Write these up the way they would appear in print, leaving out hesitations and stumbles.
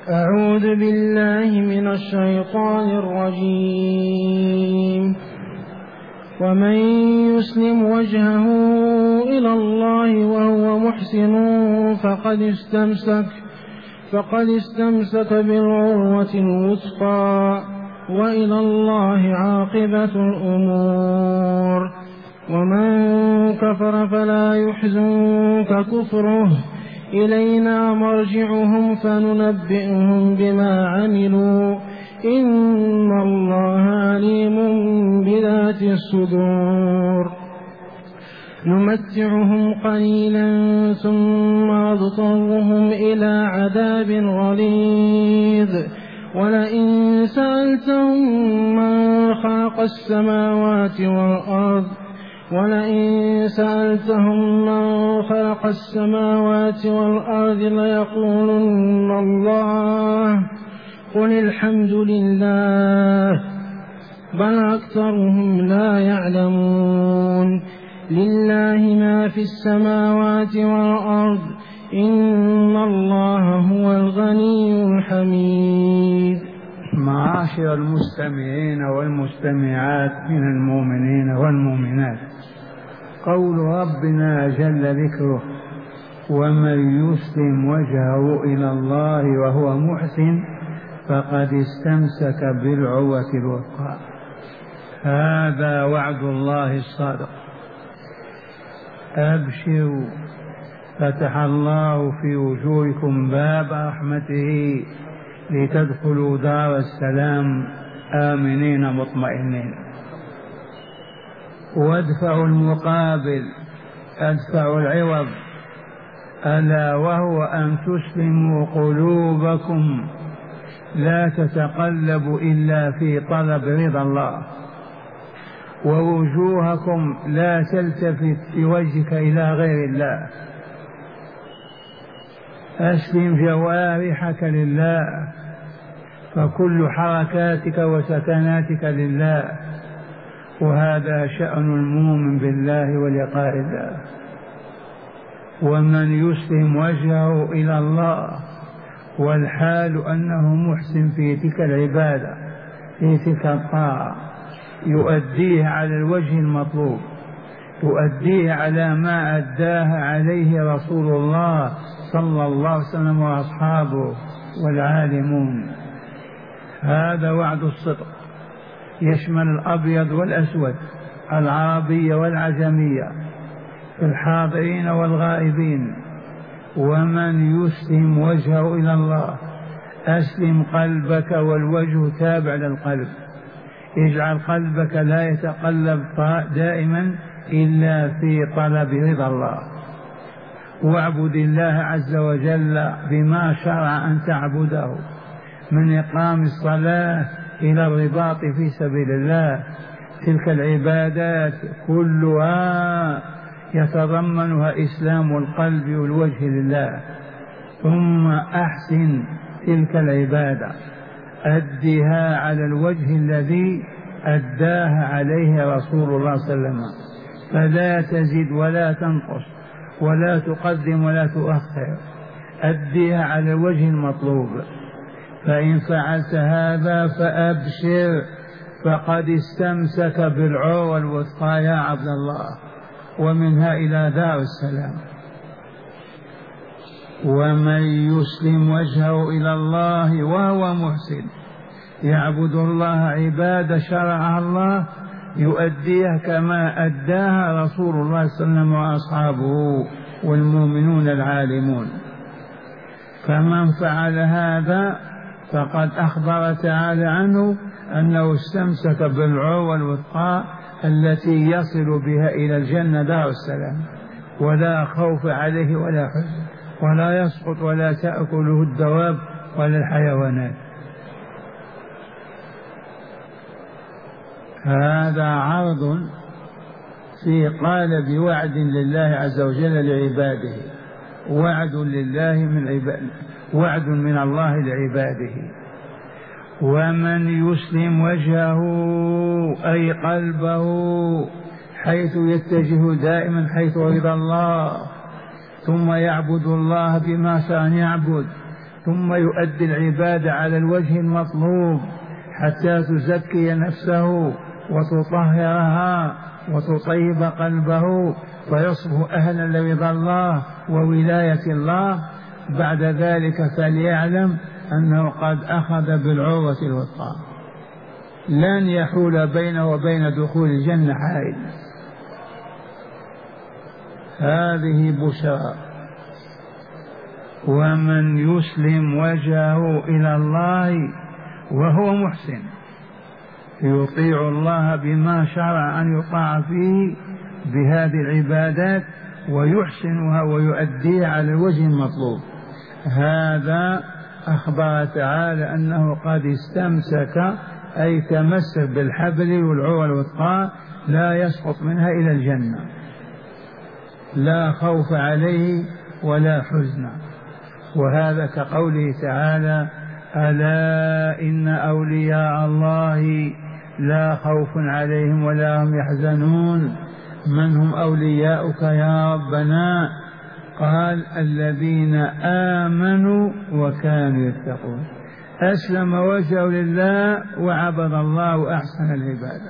أعوذ بالله من الشيطان الرجيم. ومن يسلم وجهه إلى الله وهو محسن فقد استمسك بالعروة الوثقى وإلى الله عاقبة الأمور. ومن كفر فلا يحزنك كفره، إلينا مرجعهم فننبئهم بما عملوا، إن الله عليم بذات الصدور. نمتعهم قليلا ثم نضطرهم إلى عذاب غليظ. ولئن سألتهم من خلق السماوات والأرض ليقولن الله، قل الحمد لله، بل أكثرهم لا يعلمون. لله ما في السماوات والأرض، إن الله هو الغني الحميد. معاشر المستمعين والمستمعات من المؤمنين والمؤمنات، قول ربنا جل ذكره: ومن يسلم وجهه إلى الله وهو محسن فقد استمسك بالعروة الوثقى. هذا وعد الله الصادق. أبشروا، فتح الله في وجوهكم باب رحمته لتدخلوا دار السلام آمنين مطمئنين. وادفعوا المقابل، ادفعوا العوض، ألا وهو أن تسلموا قلوبكم لا تتقلب إلا في طلب رضا الله، ووجوهكم لا تلتفت بوجهك إلى غير الله. أسلم جوارحك لله، فكل حركاتك وسكناتك لله، وهذا شأن المؤمن بالله ولقاء الله. ومن يسلم وجهه إلى الله والحال أنه محسن في تلك العبادة، في تلك الطاعة، يؤديه على الوجه المطلوب، يؤديه على ما أداها عليه رسول الله صلى الله عليه وسلم وأصحابه والعالمون. هذا وعد الصدق، يشمل الأبيض والأسود، العربية والعجمية، في الحاضرين والغائبين. ومن يسلم وجهه إلى الله، أسلم قلبك، والوجه تابع للقلب. اجعل قلبك لا يتقلب دائما إلا في طلب رضا الله. واعبد الله عز وجل بما شرع أن تعبده، من إقام الصلاة إلى الرباط في سبيل الله. تلك العبادات كلها يتضمنها إسلام القلب والوجه لله. ثم أحسن تلك العبادة، أدها على الوجه الذي أداها عليه رسول الله صلى الله عليه وسلم، فلا تزد ولا تنقص ولا تقدم ولا تؤخر، أدها على الوجه المطلوب. فإن فعلت هذا فأبشر، فقد استمسك بالعروة الوثقى يا عبد الله، ومنها إلى دار السلام. ومن يسلم وجهه إلى الله وهو محسن، يعبد الله عبادة شرعها الله، يؤديها كما أداها رسول الله صلى الله عليه وسلم وأصحابه والمؤمنون العالمون. فمن فعل هذا فقد أخبر تعالى عنه أنه استمسك بالعروة الوثقى التي يصل بها إلى الجنة دار السلام، ولا خوف عليه ولا حزن، ولا يسقط ولا تأكله الدواب ولا الحيوانات. هذا عرض في قالب وعد لله عز وجل لعباده، وعد لله من عباده، وعد من الله لعباده. ومن يسلم وجهه أي قلبه حيث يتجه دائما حيث رضا الله، ثم يعبد الله بما شاء يعبد، ثم يؤدي العبادة على الوجه المطلوب حتى تزكي نفسه وتطهرها وتطيب قلبه فيصبح أهلا لرضا الله وولاية الله، بعد ذلك فليعلم أنه قد أخذ بالعروة الوثقى، لن يحول بينه وبين دخول الجنة حائل. هذه بشرى. ومن يسلم وجهه إلى الله وهو محسن يطيع الله بما شرع أن يطاع فيه بهذه العبادات ويحسنها ويؤديها على الوجه المطلوب، هذا أخبر تعالى أنه قد استمسك أي تمسك بالحبل والعروة الوثقى لا يسقط منها إلى الجنة، لا خوف عليه ولا حزن. وهذا كقوله تعالى: ألا إن أولياء الله لا خوف عليهم ولا هم يحزنون. من هم أولياؤك يا ربنا؟ قال: الذين آمنوا وكانوا يتقون، أسلم وجهه لله وعبد الله وأحسن العبادة،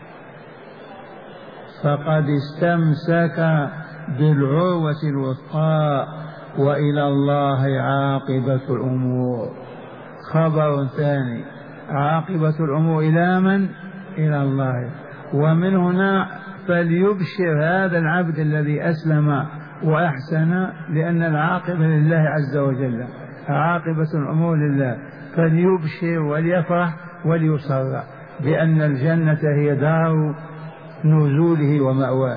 فقد استمسك بالعروة الوثقى، وإلى الله عاقبة الأمور. خبر ثاني: عاقبة الأمور إلى من؟ إلى الله. ومن هنا فليبشر هذا العبد الذي أسلم وأحسن، لأن العاقبة لله عز وجل، عاقبة الأمور لله، فليبشر وليفرح وليصر بأن الجنة هي دار نزوله ومأواه.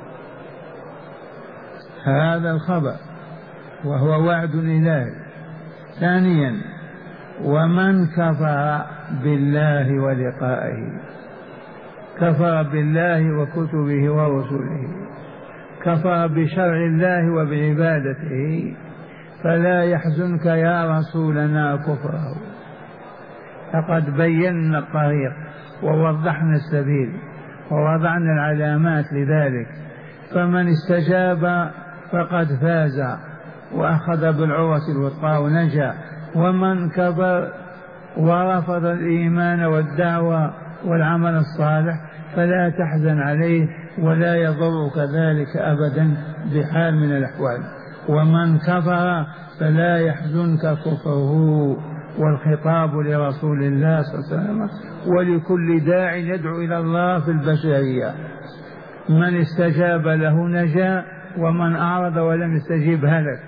هذا الخبر وهو وعد إلهي. ثانيا: ومن كفر بالله ولقائه، كفر بالله وكتبه ورسله، كفر بشرع الله وبعبادته، فلا يحزنك يا رسولنا كفره، لقد بينا الطريق ووضحنا السبيل ووضعنا العلامات لذلك، فمن استجاب فقد فاز وأخذ بالعروة الوثقى ونجا، ومن كبر ورفض الإيمان والدعوة والعمل الصالح فلا تحزن عليه ولا يضرك ذلك أبدا بحال من الأحوال. ومن كفر فلا يحزنك كفره، والخطاب لرسول الله صلى الله عليه وسلم ولكل داع يدعو إلى الله في البشرية، من استجاب له نجا ومن أعرض ولم يستجيب هلك.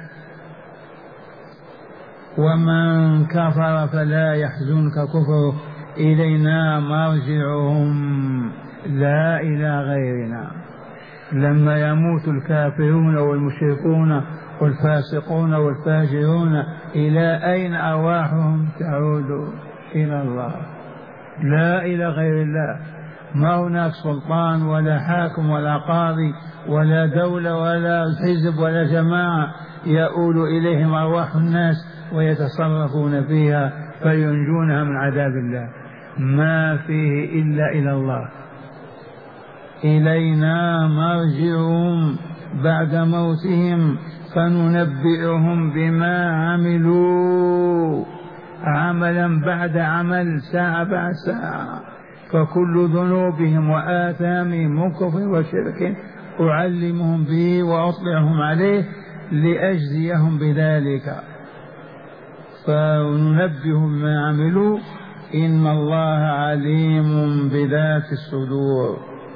ومن كفر فلا يحزنك كفره، إلينا مرجعهم لا إلى غيرنا. لما يموت الكافرون والمشركون والفاسقون والفاجرون إلى أين أرواحهم تعود؟ إلى الله، لا إلى غير الله. ما هناك سلطان ولا حاكم ولا قاضي ولا دولة ولا حزب ولا جماعة يؤول إليهم أرواح الناس ويتصرفون فيها فينجونها من عذاب الله، ما فيه إلا إلى الله. إلينا مرجعهم بعد موتهم فننبئهم بما عملوا، عملا بعد عمل، ساعة بعد ساعة، فكل ذنوبهم وآثامهم من كفر وشرك أعلمهم به وأطلعهم عليه لأجزيهم بذلك، فننبئهم بما عملوا، إن الله عليم بذات الصدور.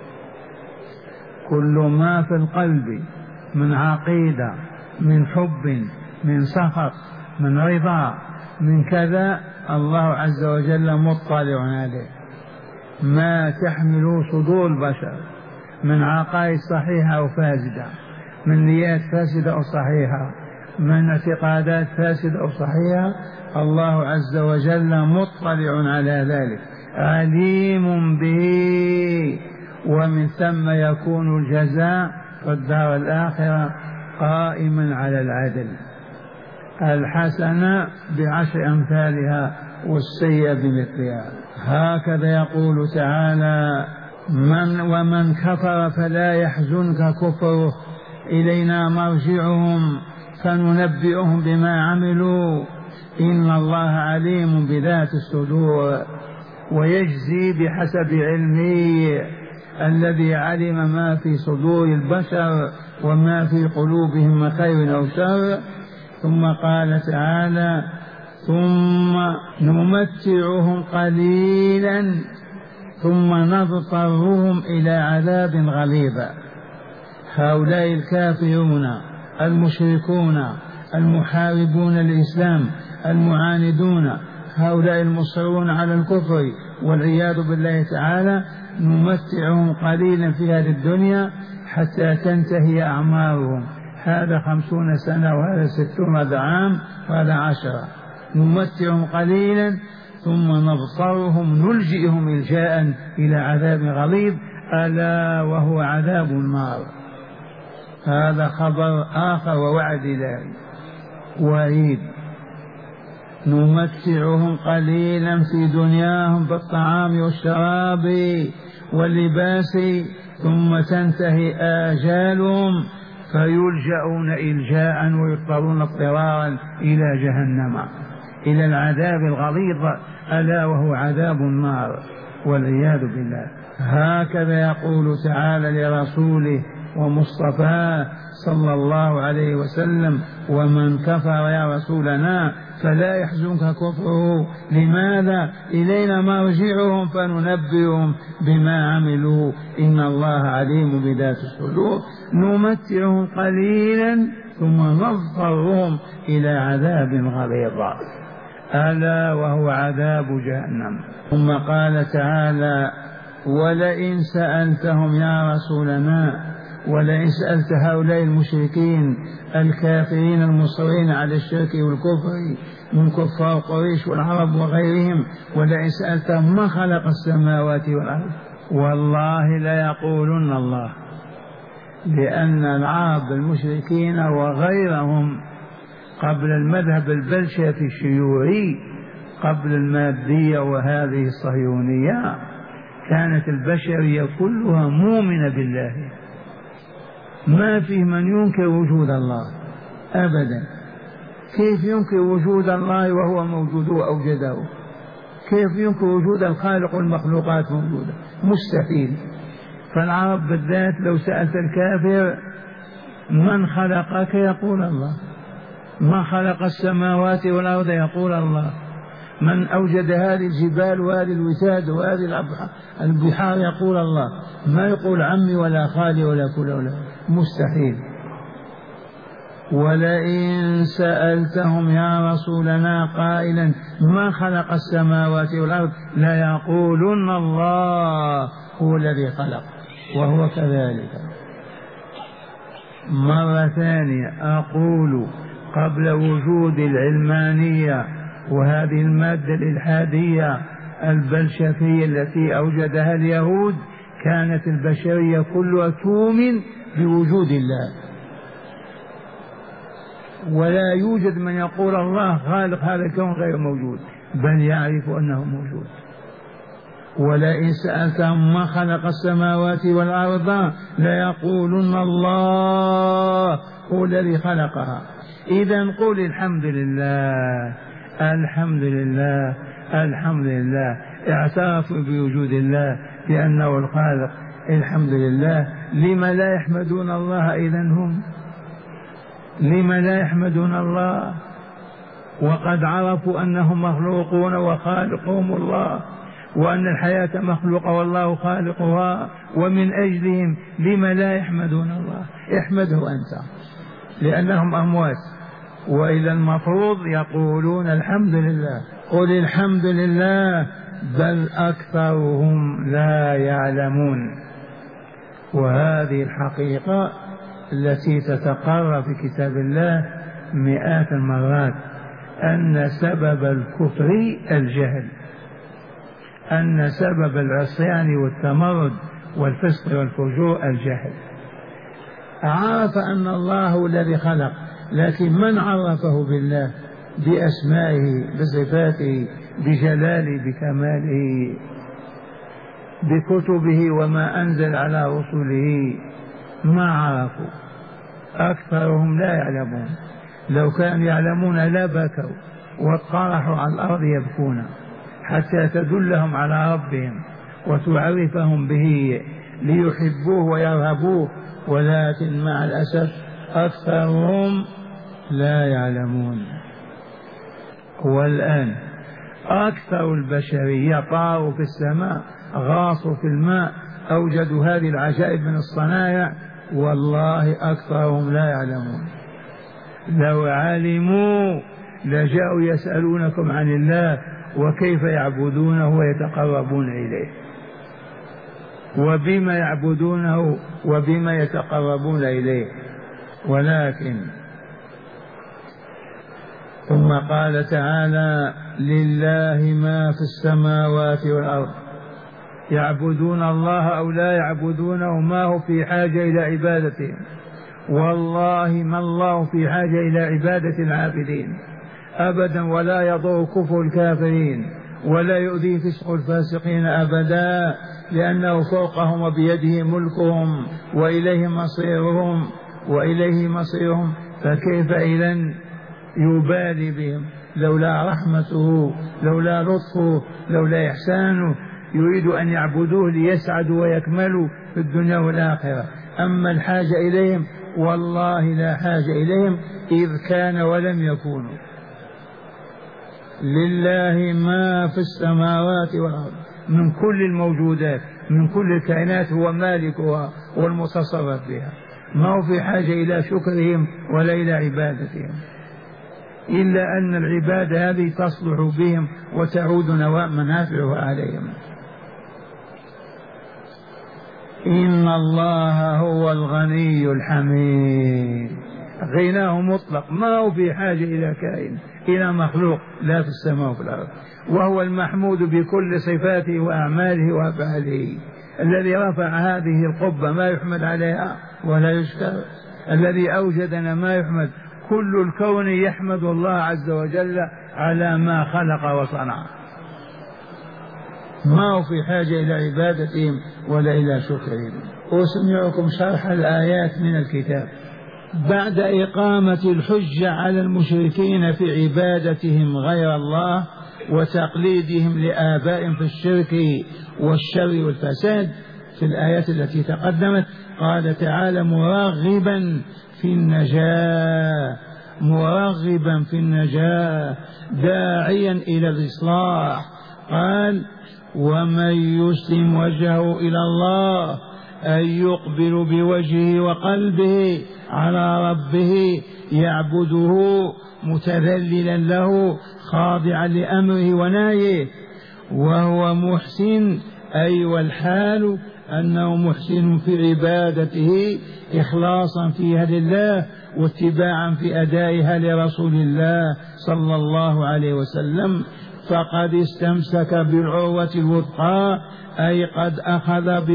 كل ما في القلب من عقيدة، من حب، من سخط، من رضا، من كذا، الله عز وجل مطلع عليه. ما تحمل صدور البشر من عقائد صحيحة أو فاسدة، من نيات فاسدة أو صحيحة، من اعتقادات فاسدة أو صحيحة، الله عز وجل مطلع على ذلك، عليم به، ومن ثم يكون الجزاء في الدار الآخرة قائما على العدل، الحسنة بعشر أمثالها والسيئة بمثلها. هكذا يقول تعالى: ومن كفر فلا يحزنك كفره، إلينا مرجعهم فننبئهم بما عملوا، إن الله عليم بذات الصدور ويجزي بحسب علمه الذي علم ما في صدور البشر وما في قلوبهم من خير أو شر. ثم قال تعالى ثم نمتعهم قليلا ثم نضطرهم إلى عذاب غليظ. هؤلاء الكافرون المشركون المحاربون الإسلام المعاندون، هؤلاء المصرون على الكفر والعياذ بالله تعالى، نمتعهم قليلا في هذه الدنيا حتى تنتهي أعمارهم، هذا 50 سنة وهذا 60 عام وهذا 10. نمتعهم قليلا ثم نضطرهم نلجئهم إلجاء إلى عذاب غليظ ألا وهو عذاب النار. هذا خبر آخر ووعد إلهي وعيد. نمتعهم قليلا في دنياهم بالطعام والشراب واللباس ثم تنتهي آجالهم فيلجأون إلجاء ويضطرون اضطرارا إلى جهنم، إلى العذاب الغليظ ألا وهو عذاب النار والعياذ بالله. هكذا يقول تعالى لرسوله ومصطفاه صلى الله عليه وسلم: ومن كفر يا رسولنا فلا يحزنك كفره. لماذا؟ إلينا مرجعهم فننبئهم بما عملوا إن الله عليم بذات الصدور. نمتعهم قليلا ثم نضطرهم إلى عذاب غليظ ألا وهو عذاب جهنم. ثم قال تعالى: ولئن سألتهم يا رسولنا، ولئن سألت هؤلاء المشركين الكافرين المصرين على الشرك والكفر من كفار قريش والعرب وغيرهم، ولئن سألتهم ما خلق السماوات والأرض والله ليقولن الله. لأن العرب المشركين وغيرهم قبل المذهب البلشفي الشيوعي، قبل المادية وهذه الصهيونية، كانت البشرية كلها مؤمنة بالله، ما فيه من ينكر وجود الله أبدا. كيف ينكر وجود الله وهو موجود وأوجده؟ كيف ينكر وجود الخالق والمخلوقات موجودة؟ مستحيل. فالعرب بالذات لو سألت الكافر من خلقك يقول الله، من خلق السماوات والأرض يقول الله، من أوجد هذه الجبال وهذه الوتاد وهذه البحار يقول الله، ما يقول عمي ولا خالي ولا كل ولا، مستحيل. ولئن سألتهم يا رسولنا قائلا ما خلق السماوات والأرض ليقولن الله هو الذي خلق، وهو كذلك. مرة ثانية أقول قبل وجود العلمانية وهذه المادة الإلحادية البلشفية التي أوجدها اليهود، كانت البشرية كلها تؤمن بوجود الله، ولا يوجد من يقول الله خالق هذا الكون غير موجود، بل يعرف أنه موجود. ولئن سألتهم ما خلق السماوات والأرض ليقولن الله هو الذي خلقها. إذا قل الحمد لله الحمد لله الحمد لله. اعترفوا بوجود الله بأنه الخالق، الحمد لله. لما لا يحمدون الله إذا هم؟ لما لا يحمدون الله وقد عرفوا أنهم مخلوقون وخالقهم الله، وأن الحياة مخلوقة والله خالقها، ومن أجلهم لما لا يحمدون الله؟ احمده أنت لأنهم أموات، وإلى المفروض يقولون الحمد لله. قل الحمد لله بل أكثرهم لا يعلمون. وهذه الحقيقة التي تتقرر في كتاب الله مئات المرات، أن سبب الكفر الجهل، أن سبب العصيان والتمرد والفسق والفجور الجهل. عرف أن الله هو الذي خلق، لكن من عرفه بالله بأسمائه بصفاته بجلاله بكماله بكتبه وما أنزل على رسله؟ ما عرفوا. أكثرهم لا يعلمون، لو كانوا يعلمون لبكوا واطرحوا على الأرض يبكون حتى تدلهم على ربهم وتعرفهم به ليحبوه ويرهبوه، ولكن مع الأسف أكثرهم لا يعلمون. والآن أكثر البشرية طاروا في السماء، غاصوا في الماء، أوجدوا هذه العجائب من الصنايع، والله أكثرهم لا يعلمون. لو علموا لجاءوا يسألونكم عن الله وكيف يعبدونه ويتقربون إليه، وبما يعبدونه وبما يتقربون إليه. ولكن ثم قال تعالى: لله ما في السماوات والأرض. يعبدون الله أو لا يعبدونه ما هو في حاجة إلى عبادتهم، والله ما الله في حاجة إلى عبادة العابدين أبدا، ولا يضر كفر الكافرين ولا يؤذي فسق الفاسقين أبدا، لأنه فوقهم وبيده ملكهم وإليه مصيرهم فكيف إذن يبالي بهم؟ لولا رحمته، لولا لطفه، لولا إحسانه، يريد أن يعبدوه ليسعدوا ويكملوا في الدنيا والآخرة. أما الحاجة إليهم والله لا حاجة إليهم إذ كان ولم يكونوا. لله ما في السماوات والأرض، من كل الموجودات، من كل الكائنات، هو مالكها والمتصرف بها، ما هو في حاجة إلى شكرهم ولا إلى عبادتهم، إلا أن العبادة هذه تصلح بهم وتعود منافعها عليهم. إن الله هو الغني الحميد، غناه مطلق، ما هو في حاجة إلى كائن، إلى مخلوق، لا في السماء وفي الأرض، وهو المحمود بكل صفاته وأعماله وأفعاله، الذي رفع هذه القبة ما يحمد عليها ولا يشكر، الذي أوجدنا ما يحمد، كل الكون يحمد الله عز وجل على ما خلق وصنع، ما هو في حاجة إلى عبادتهم ولا إلى شكرهم. أسمعكم شرح الآيات من الكتاب. بعد إقامة الحجة على المشركين في عبادتهم غير الله وتقليدهم لآبائهم في الشرك والشر والفساد، في الآيات التي تقدمت قال تعالى: مرغبا في النجاة داعيا إلى الإصلاح. قال: ومن يسلم وجهه إلى الله، أن يقبل بوجهه وقلبه على ربه يعبده متذللا له خاضعا لأمره ونهيه، وهو محسن، أي والحال أنه محسن في عبادته إخلاصا فيها لله واتباعا في أدائها لرسول الله صلى الله عليه وسلم، فقد استمسك بالعروة الوثقى، أي قد أخذ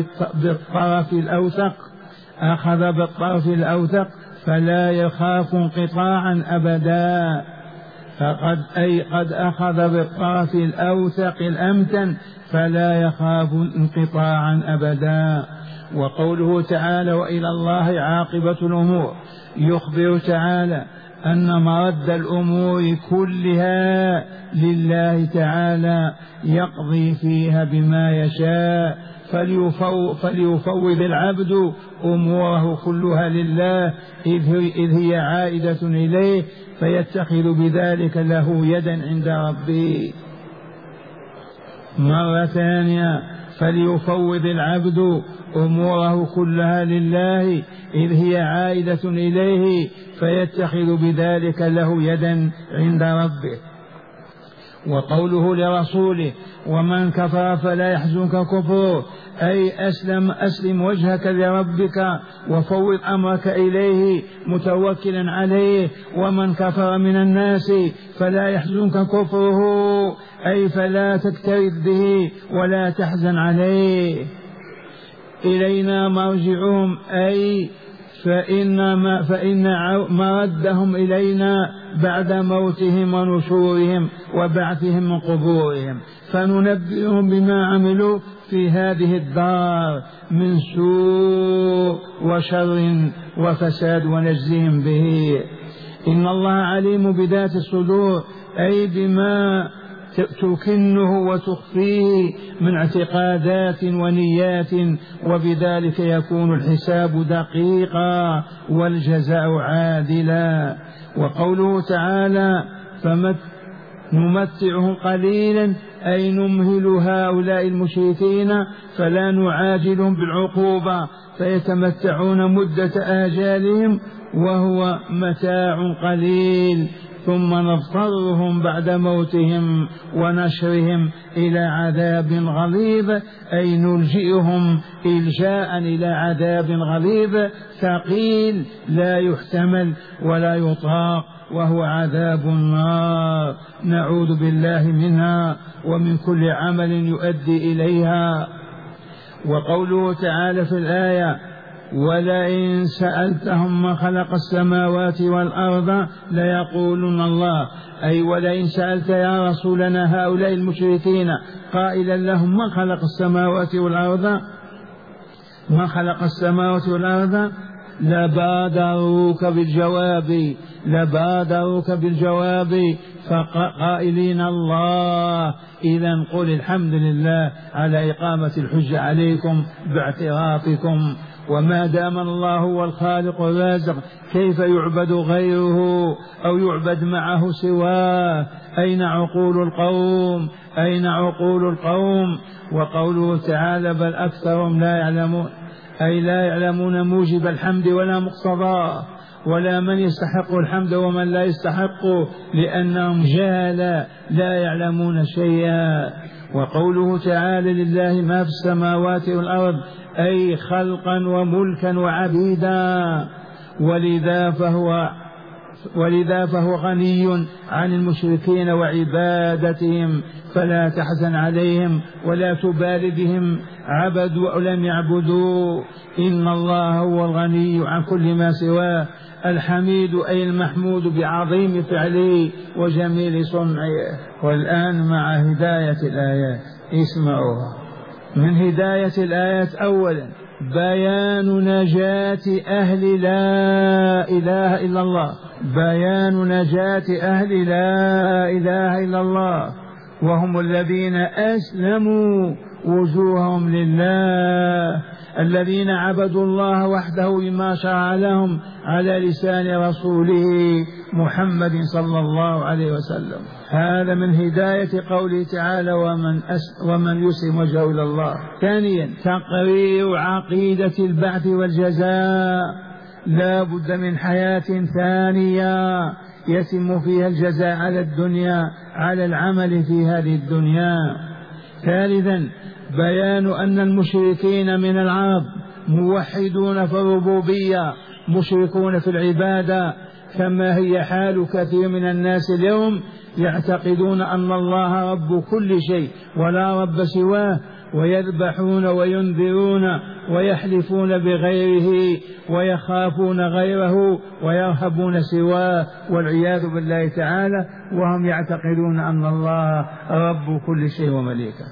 بالطرف الأوثق فلا يخاف انقطاعا أبدا، قد أخذ بالطرف الأوثق الأمتن فلا يخاف انقطاعا أبدا. وقوله تعالى: وإلى الله عاقبة الأمور، يخبر تعالى أن مرد الأمور كلها لله تعالى، يقضي فيها بما يشاء، فليفوض العبد أموره كلها لله إذ هي عائدة إليه، فيتخذ بذلك له يدا عند ربه. مرة ثانية: فليفوض العبد أموره كلها لله إذ هي عائدة إليه، فيتخذ بذلك له يدا عند ربه. وقوله لرسوله: ومن كفر فلا يحزنك كفره، أي أسلم وجهك لربك وفوض أمرك إليه متوكلا عليه. ومن كفر من الناس فلا يحزنك كفره، أي فلا تكترث به ولا تحزن عليه. إلينا مرجعهم، أي فإن مردهم إلينا بعد موتهم ونشورهم وبعثهم من قبورهم، فننبئهم بما عملوا في هذه الدار من سوء وشر وفساد ونجزيهم به. إن الله عليم بذات الصدور، أي بما تكنه وتخفيه من اعتقادات ونيات، وبذلك يكون الحساب دقيقا والجزاء عادلا. وقوله تعالى نمتعهم قليلا أي نمهل هؤلاء المشركين فلا نعاجلهم بالعقوبة فيتمتعون مدة آجالهم وهو متاع قليل، ثم نضطرهم بعد موتهم ونشرهم إلى عذاب غليظ، أي نلجئهم إلجاء إلى عذاب غليظ ثقيل لا يحتمل ولا يطاق، وهو عذاب النار، نعوذ بالله منها ومن كل عمل يؤدي إليها. وقوله تعالى في الآية ولئن سألتهم من خلق السماوات والأرض ليقولن الله، أي ولئن سألت يا رسولنا هؤلاء المشركين قائلا لهم من خلق السماوات والأرض، من خلق السماوات والأرض لبادروك بالجواب فقائلين الله. إذن قل الحمد لله على إقامة الحجة عليكم باعترافكم، وما دام الله هو الخالق الرازق كيف يعبد غيره أو يعبد معه سواه؟ أين عقول القوم؟ وقوله تعالى بل أكثرهم لا يعلمون، أي لا يعلمون موجب الحمد ولا مقتضاه، ولا من يستحق الحمد ومن لا يستحقه، لأنهم جهلا لا يعلمون شيئا. وقوله تعالى لله ما في السماوات والأرض، أي خلقا وملكا وعبيدا، ولذا فهو غني عن المشركين وعبادتهم، فلا تحزن عليهم ولا تبال بهم عبدوا أو لم يعبدوا، إن الله هو الغني عن كل ما سواه، الحميد أي المحمود بعظيم فعله وجميل صنعه. والآن مع هداية الآيات، اسمعوها. من هداية الآيات أولا بيان نجاة أهل لا إله إلا الله، بيان نجاة أهل لا إله إلا الله، وهم الذين أسلموا وجوههم لله، الذين عبدوا الله وحده بما شرع لهم على لسان رسوله محمد صلى الله عليه وسلم. هذا من هداية قوله تعالى ومن يسلم وجهه إلى الله. ثانيا تقرير عقيدة البعث والجزاء، لا بد من حياة ثانية يتم فيها الجزاء على الدنيا على العمل في هذه الدنيا. ثالثا بيان أن المشركين من العرب موحدون في الربوبية مشركون في العبادة، كما هي حال كثير من الناس اليوم، يعتقدون أن الله رب كل شيء ولا رب سواه، ويذبحون وينذرون ويحلفون بغيره ويخافون غيره ويرهبون سواه والعياذ بالله تعالى، وهم يعتقدون أن الله رب كل شيء ومليكه.